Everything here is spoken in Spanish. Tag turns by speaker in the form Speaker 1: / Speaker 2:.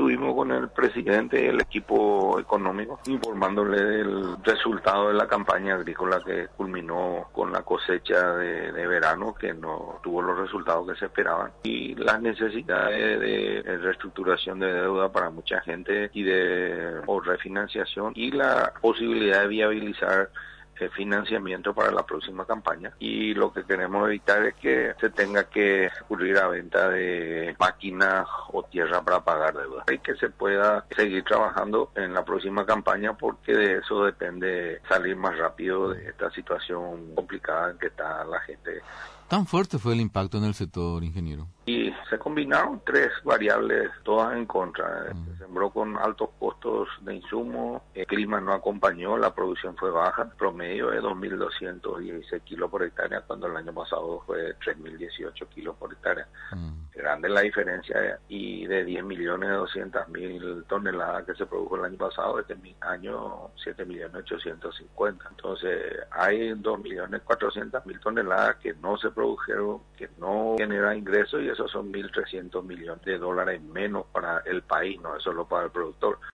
Speaker 1: estuvimos con el presidente y el equipo económico informándole del resultado de la campaña agrícola que culminó con la cosecha de verano, que no tuvo los resultados que se esperaban, y las necesidades de reestructuración de deuda para mucha gente o refinanciación, y la posibilidad de viabilizar financiamiento para la próxima campaña. Y lo que queremos evitar es que se tenga que recurrir a venta de máquinas o tierra para pagar deuda, y que se pueda seguir trabajando en la próxima campaña, porque de eso depende salir más rápido de esta situación complicada en que está la gente.
Speaker 2: ¿Tan fuerte fue el impacto en el sector, ingeniero?
Speaker 1: Y se combinaron tres variables, todas en contra. Se sembró con altos costos de insumos, el clima no acompañó, la producción fue baja, promedio de 2.216 kilos por hectárea, cuando el año pasado fue 3.018 kilos por hectárea. Grande la diferencia, y de 10.200.000 toneladas que se produjo el año pasado, este año 7.850.000. Entonces hay 2.400.000 toneladas que no se produjeron, que no generan ingresos, y esos son $1.300 millones menos para el país, no es solo para el productor.